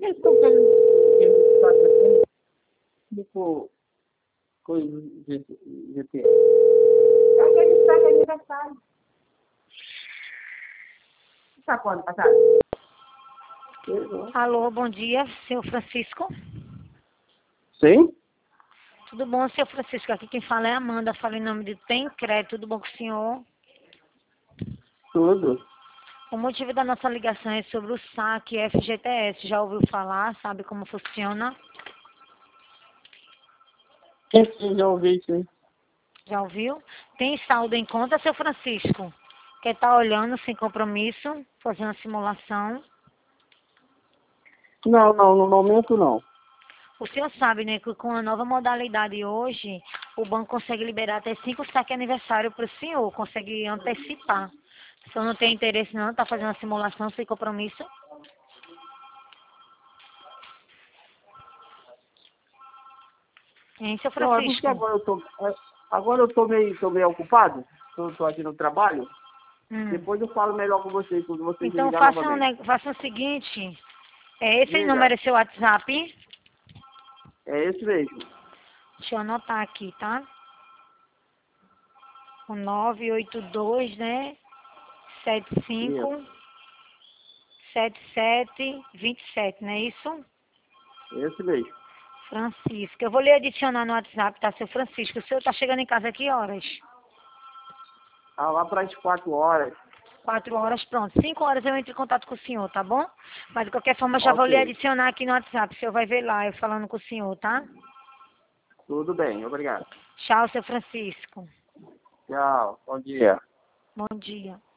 que eles estão querendo fazer tipo coisa de GT? Organizar aniversário. Tá quando, passado? Alô, bom dia, senhor Francisco. Sim? Tudo bom, senhor Francisco? Aqui quem fala é a Amanda, fala em nome de Tem Crédito. Tudo bom com o senhor? Tudo. O motivo da nossa ligação é sobre o saque FGTS. Já ouviu falar? Sabe como funciona? Sim, já ouvi, sim. Já ouviu? Tem saldo em conta, seu Francisco? Quer estar olhando sem compromisso, fazendo a simulação? Não, no momento não. O senhor sabe, né, que com a nova modalidade hoje, o banco consegue liberar até 5 saques aniversário para o senhor, consegue antecipar. O senhor não tem interesse não, está fazendo a simulação sem compromisso? Hein, seu Não, é porque Francisco? agora eu tô meio ocupado. Tô aqui no trabalho. Hum. Depois eu falo melhor com vocês, quando vocês me Então ligar novamente. faça o seguinte, esse Diga, número é seu WhatsApp? é esse mesmo. Deixa eu anotar aqui, tá? O 982, né? Isso, 75 7727, não é isso? esse mesmo. Francisco. Eu vou lhe adicionar no WhatsApp, tá, seu Francisco? O senhor tá chegando em casa a que horas? Ah, lá para as 4 horas. 4 horas, pronto. 5 horas eu entro em contato com o senhor, tá bom? Mas de qualquer forma, eu já vou lhe Ok. adicionar aqui no WhatsApp. O senhor vai ver lá eu falando com o senhor, tá? Tudo bem, obrigado. Tchau, seu Francisco. Tchau, bom dia. Bom dia.